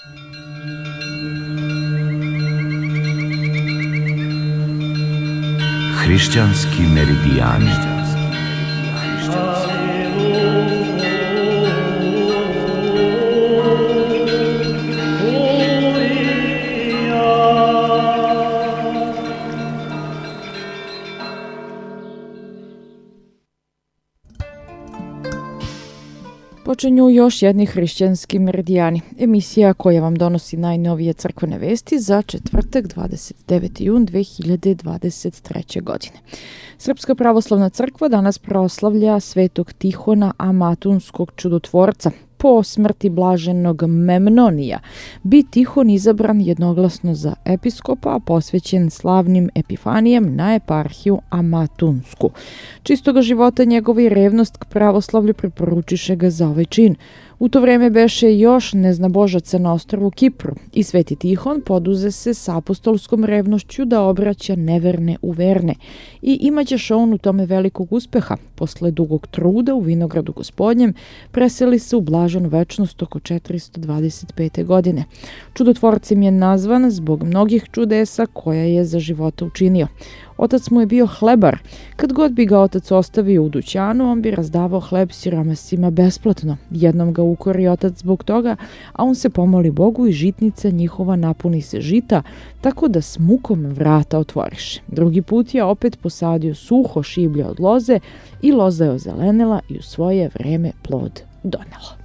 Hrišćanski meridijani. Počinju još jedni hrišćanski meridijani, emisija koja vam donosi najnovije crkvene vesti za četvrtak 29. jun 2023. godine. Srpska pravoslavna crkva danas proslavlja svetog Tihona Amatunskog čudotvorca. Po smrti blaženog Memnonija bi Tihon izabran jednoglasno za episkopa, a posvećen slavnim Epifanijem na eparhiju Amatunsku. Čistoga života njegova i revnost k pravoslavlju preporučiše ga za ovaj čin. U to vreme beše još neznabožaca na ostrvu Kipru i sveti Tihon poduze se sa apostolskom revnošću da obraća neverne u verne i imađeše on u tome velikog uspeha. Posle dugog truda u vinogradu Gospodnjem preseli se u blaženu večnost oko 425. godine. Čudotvorcem je nazvan zbog mnogih čudesa koja je za života učinio. Otac mu je bio hlebar. Kad god bi ga otac ostavio u dućanu, on bi razdavao hleb siromasima besplatno. Jednom ga ukori otac zbog toga, a on se pomoli Bogu i žitnica njihova napuni se žita, tako da s mukom vrata otvoriše. Drugi put je opet posadio suho šiblje od loze i loza je ozelenela i u svoje vreme plod donela.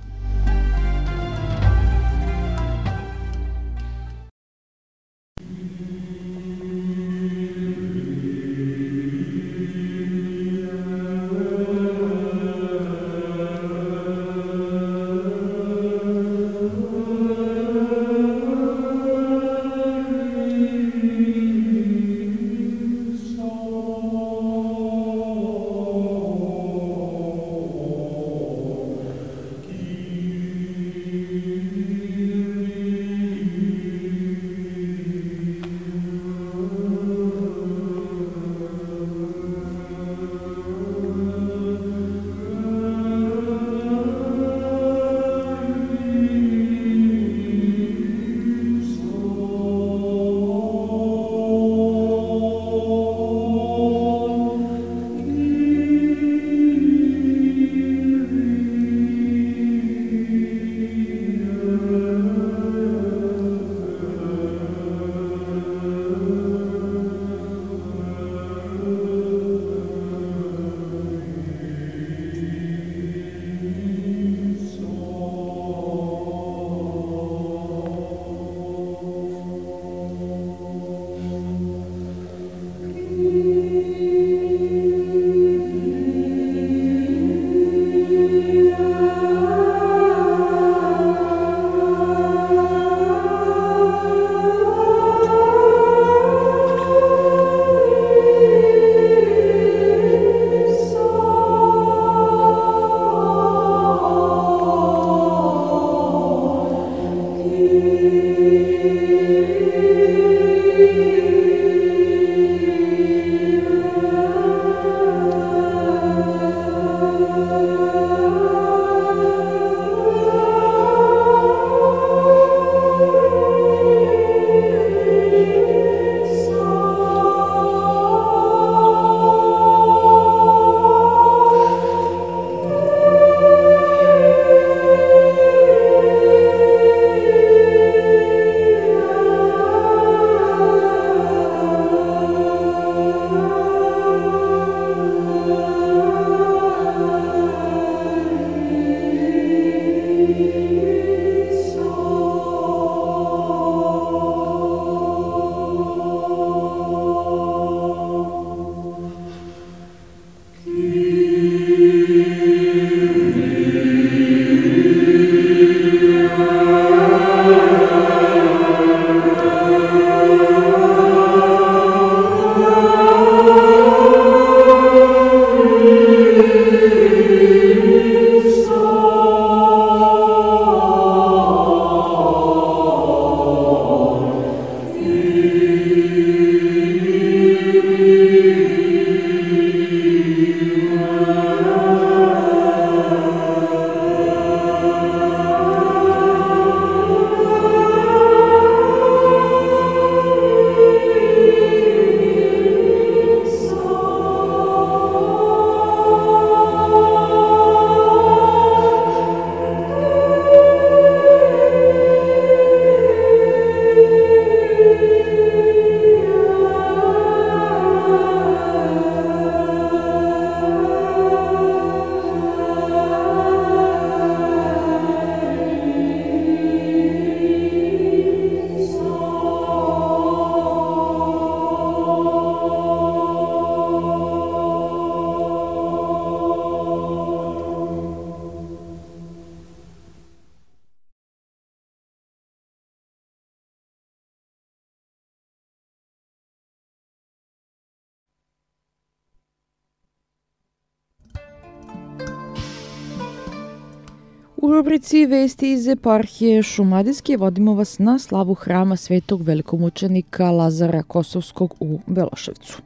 U rubrici Vesti iz eparhije Šumadijske vodimo vas na slavu hrama svetog velikomučenika Lazara Kosovskog u Beloševcu.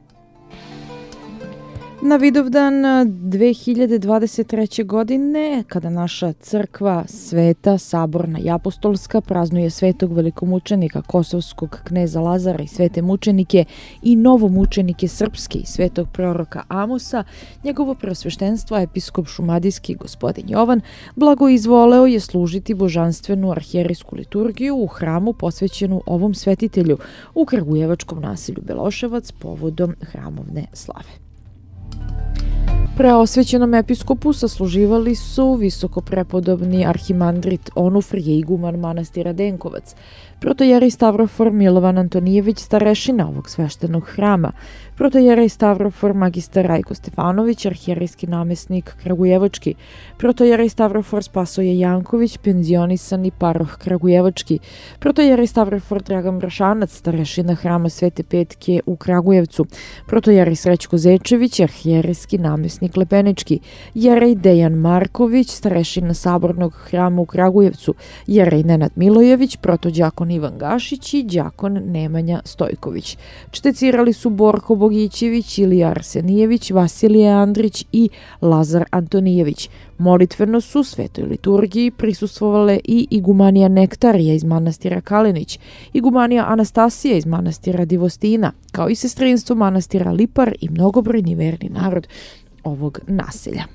Na Vidovdan 2023. godine, kada naša crkva sveta, saborna i apostolska praznuje svetog velikomučenika Kosovskog kneza Lazara i svete mučenike i novomučenike srpske i svetog proroka Amosa, njegovo preosveštenstvo episkop šumadijski gospodin Jovan blagoizvoleo je služiti božanstvenu arhijerijsku liturgiju u hramu posvećenu ovom svetitelju u kragujevačkom naselju Beloševac povodom hramovne slave. Preosvećenom episkopu sasluživali su visokoprepodobni arhimandrit Onufrije, iguman manastira Denkovac, protojerej Stavrofor Milovan Antonijević, starešina ovog sveštenog hrama, protojerej Stavrofor magistar Rajko Stefanović, arhijerijski namesnik kragujevački, protojerej Stavrofor Spasoje Janković, penzionisani paroh kragujevački, protojerej Stavrofor Dragan Brašanac, starešina hrama Svete Petke u Kragujevcu, protojerej Srećko Zečević, arhijerijski namesnik Lepenički, jerej Dejan Marković, starešina sabornog hrama u Kragujevcu, jerej Nenad Milojević, protođakon Ivan Gašić i đakon Nemanja Stojković. Čtecirali su Borko Bogićević, Ilija Arsenijević, Vasilije Andrić i Lazar Antonijević. Molitveno su svetoj liturgiji prisustvovale i igumanija Nektarija iz manastira Kalenić, igumanija Anastasija iz manastira Divostina, kao i sestrinstvo manastira Lipar i mnogobrojni verni narod ovog naselja.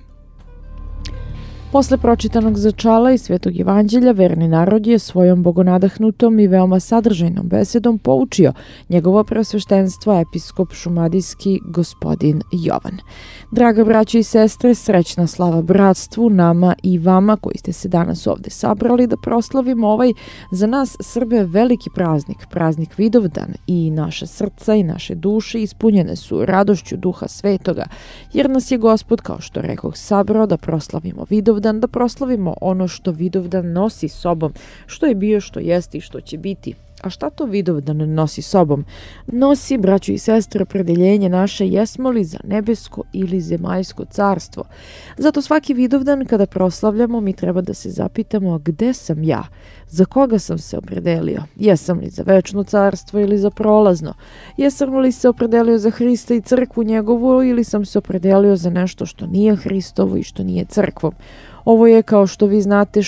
Posle pročitanog začala i Svetog evanđelja, verni narod je svojom bogonadahnutom i veoma sadržajnom besedom poučio njegovo preosveštenstvo episkop šumadijski gospodin Jovan. Draga braćo i sestre, srećna slava bratstvu, nama i vama koji ste se danas ovde sabrali da proslavimo ovaj za nas Srbe veliki praznik, praznik Vidovdan, i naše srca i naše duše ispunjene su radošću Duha Svetoga, jer nas je Gospod, kao što rekoh, sabrao da proslavimo Vidovdan, da proslavimo ono što Vidovdan nosi sobom, što je bio, što jeste i što će biti. A šta to Vidovdan nosi sobom? Nosi, braćo i sestre, opredeljenje naše jesmo li za nebesko ili zemaljsko carstvo. Zato svaki Vidovdan kada proslavljamo mi treba da se zapitamo gde sam ja, za koga sam se opredelio. Jesam li za večno carstvo ili za prolazno? Jesam li se opredelio za Hrista i crkvu njegovu ili sam se opredelio za nešto što nije Hristovo i što nije crkvom? Ovo je, kao što vi znate,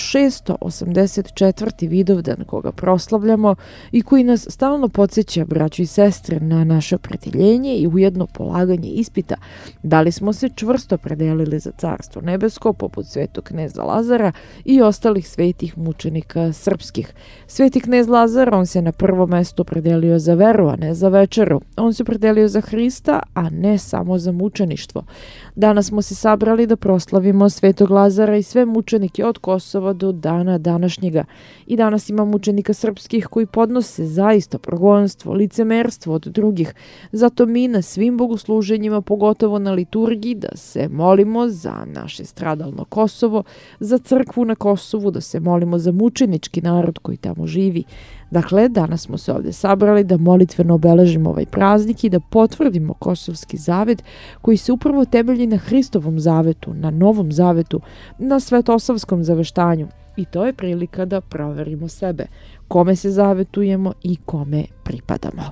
684. Vidovdan koga proslavljamo i koji nas stalno podsjeća, braćo i sestre, na naše opredeljenje i ujedno polaganje ispita. Da li smo se čvrsto opredelili za carstvo nebesko, poput svetog kneza Lazara i ostalih svetih mučenika srpskih. Sveti knez Lazar, on se na prvo mesto opredelio za veru, a ne za večeru. On se opredelio za Hrista, a ne samo za mučeništvo. Danas smo se sabrali da proslavimo svetog Lazara i sve mučenike od Kosova do dana današnjega. I danas ima mučenika srpskih koji podnose zaista progonstvo, licemerstvo od drugih. Zato mi na svim bogosluženjima, pogotovo na liturgiji, da se molimo za naše stradalno Kosovo, za crkvu na Kosovu, da se molimo za mučenički narod koji tamo živi. Dakle, danas smo se ovde sabrali da molitveno obeležimo ovaj praznik i da potvrdimo Kosovski zavet koji se upravo temelji na Hristovom zavetu, na Novom zavetu, na Svetosavskom zaveštanju. I to je prilika da proverimo sebe, kome se zavetujemo i kome pripadamo.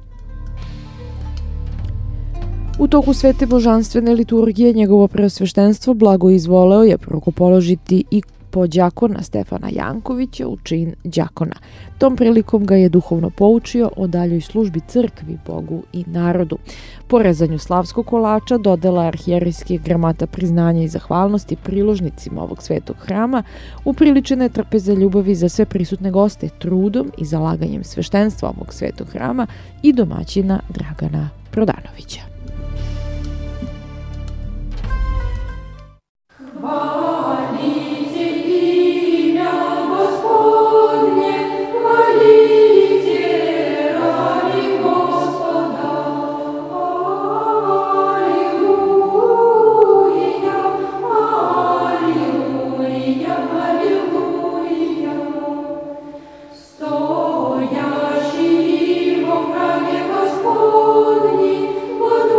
U toku svete božanstvene liturgije njegovo preosveštenstvo blagoizvoleo je rukopoložiti i podđakona Stefana Jankovića u čin đakona. Tom prilikom ga je duhovno poučio o daljoj službi crkvi, Bogu i narodu. Po rezanju slavskog kolača, dodela arhijerijskih gramata priznanja i zahvalnosti priložnicima ovog svetog hrama, upriličena je trpeza ljubavi za sve prisutne goste trudom i zalaganjem sveštenstva ovog svetog hrama i domaćina Dragana Prodanovića. Stojaši w ochronie Gospodni,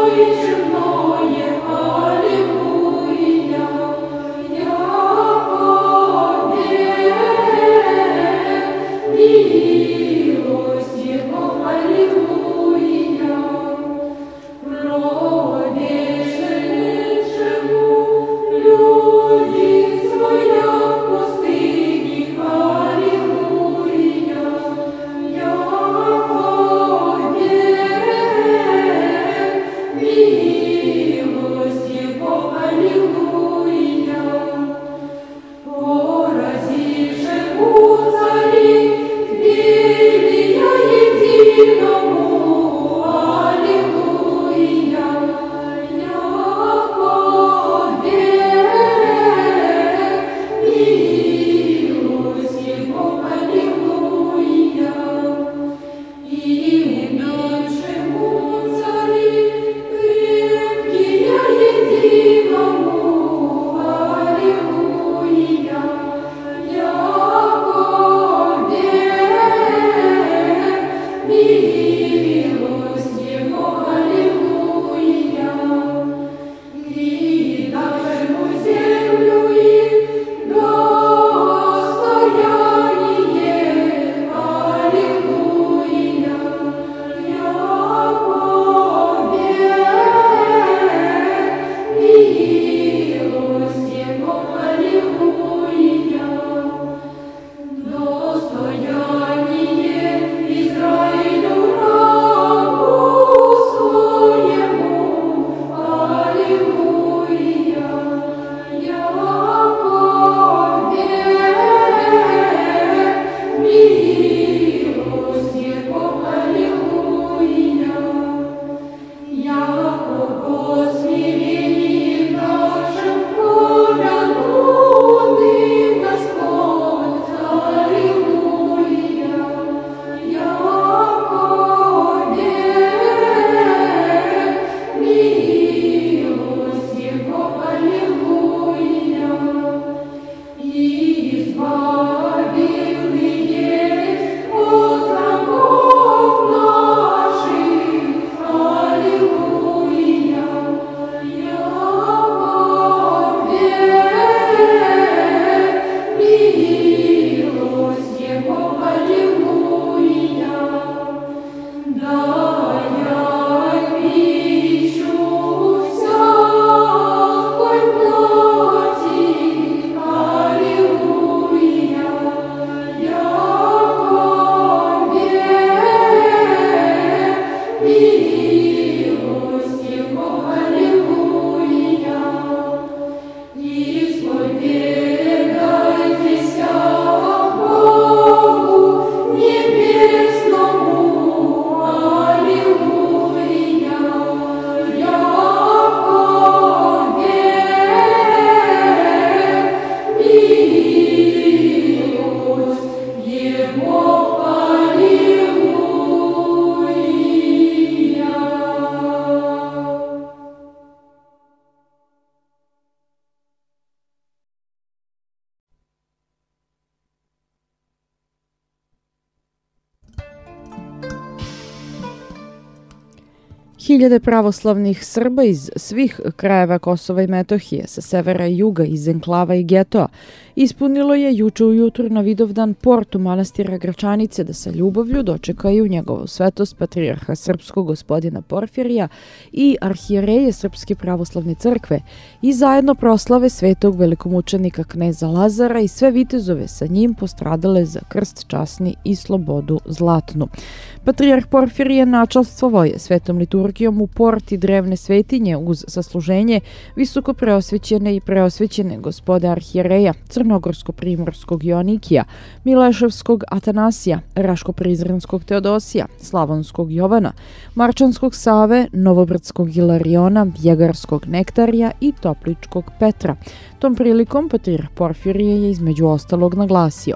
Hiljade pravoslavnih Srba iz svih krajeva Kosova i Metohije, sa severa i juga, iz enklava i getoa, ispunilo je juče ujutru na Vidovdan portu manastira Gračanice da sa ljubavlju dočekaju njegovu svetost patrijarha srpskog gospodina Porfirija i arhijereje Srpske pravoslavne crkve i zajedno proslave svetog velikomučenika kneza Lazara i sve vitezove sa njim postradale za krst časni i slobodu zlatnu. Patrijarh Porfirije načastvovao je svetom liturgijom u porti drevne svetinje uz sasluženje visoko preosvećene i preosvećene gospode arhijereja Crnogorsko-primorskog Joanikija, Mileševskog Atanasija, Raško-Prizrenskog Teodosija, Slavonskog Jovana, Marčanskog Save, Novobrdskog Ilariona, Bjegarskog Nektarija i Topličkog Petra. Tom prilikom patrijarh Porfirije je između ostalog naglasio: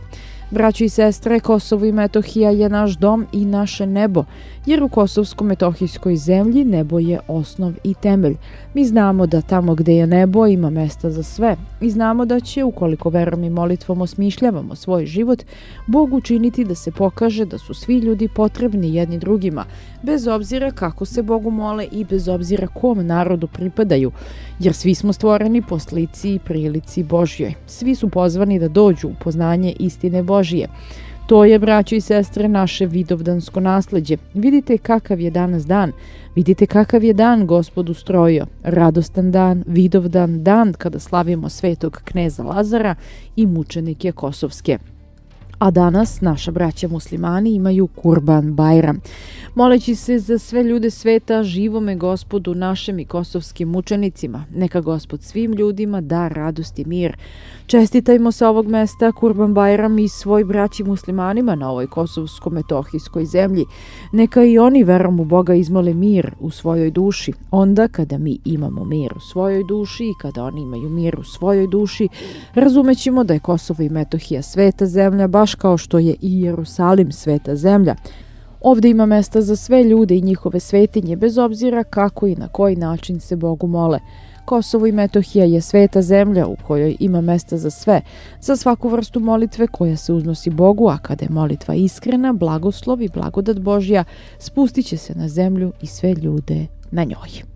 Braćo i sestre, Kosovo i Metohija je naš dom i naše nebo, jer u Kosovsko-Metohijskoj zemlji nebo je osnov i temelj. Mi znamo da tamo gde je nebo ima mesta za sve i znamo da će, ukoliko verom i molitvom osmišljavamo svoj život, Bog učiniti da se pokaže da su svi ljudi potrebni jedni drugima, bez obzira kako se Bogu mole i bez obzira kom narodu pripadaju, jer svi smo stvoreni po slici i prilici Božjoj. Svi su pozvani da dođu u poznanje istine Božije. To je, braćo i sestre, naše vidovdansko nasleđe. Vidite kakav je danas dan. Vidite kakav je dan Gospod ustrojio. Radostan dan, vidovdan dan kada slavimo svetog kneza Lazara i mučenike kosovske. A danas naša braća muslimani imaju Kurban Bajram. Moleći se za sve ljude sveta, živome Gospodu našem i kosovskim mučenicima. Neka Gospod svim ljudima da radost i mir. Čestitajmo sa ovog mesta Kurban Bajram i svoj braći muslimanima na ovoj kosovsko-metohijskoj zemlji. Neka i oni verom u Boga izmole mir u svojoj duši. Onda kada mi imamo mir u svojoj duši i kada oni imaju mir u svojoj duši, razumećemo da je Kosovo i Metohija sveta zemlja, baš kao što je i Jerusalim sveta zemlja. Ovde ima mesta za sve ljude i njihove svetinje, bez obzira kako i na koji način se Bogu mole. Kosovo i Metohija je sveta zemlja u kojoj ima mesta za sve, za svaku vrstu molitve koja se uznosi Bogu, a kada je molitva iskrena, blagoslov i blagodat Božja spustit će se na zemlju i sve ljude na njoj.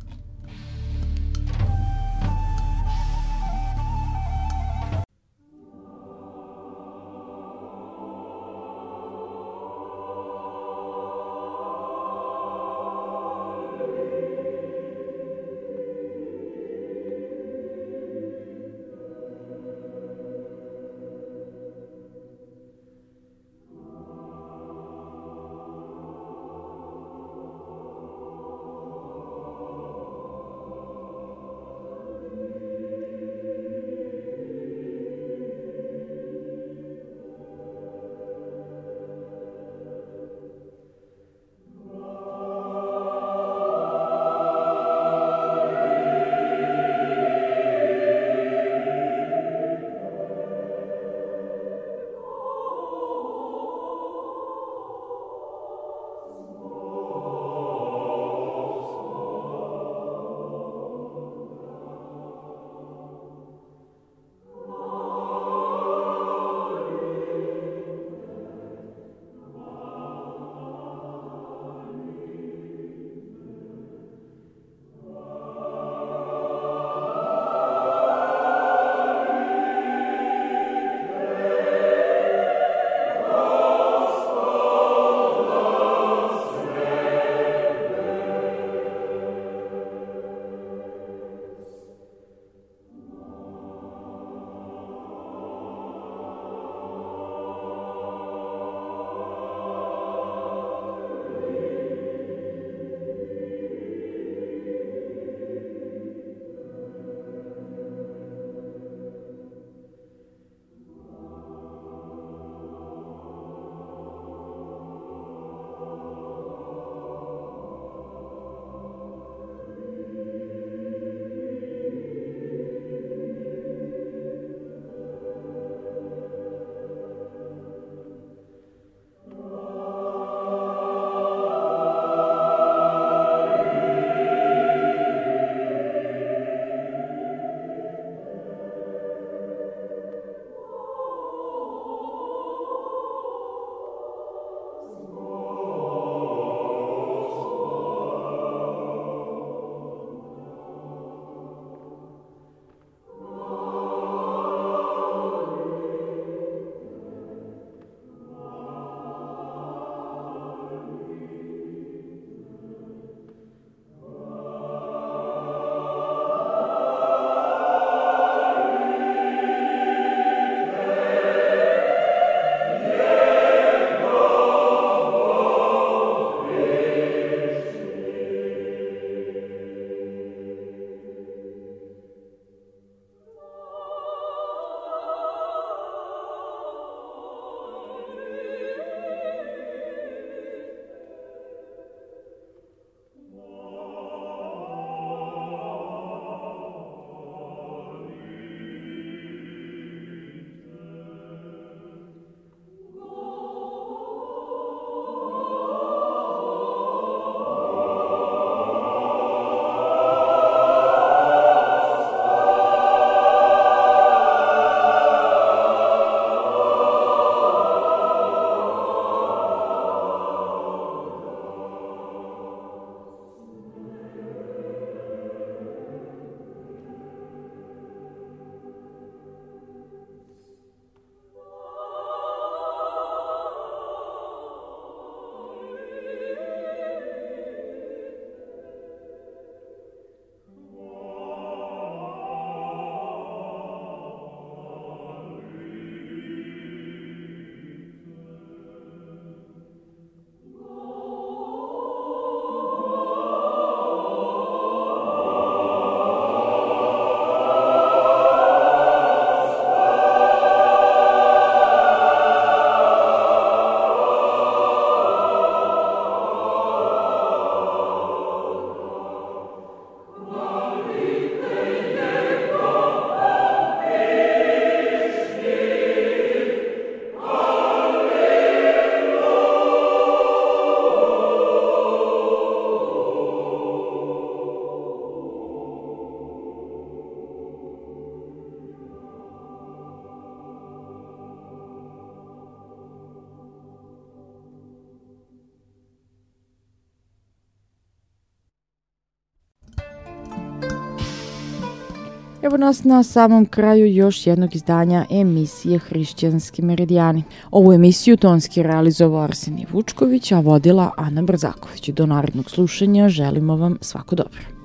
Evo nas na samom kraju još jednog izdanja emisije Hrišćanski meridijani. Ovu emisiju tonski realizovao Arsenij Vučković, a vodila Ana Brzaković. Do narednog slušanja želimo vam svako dobro.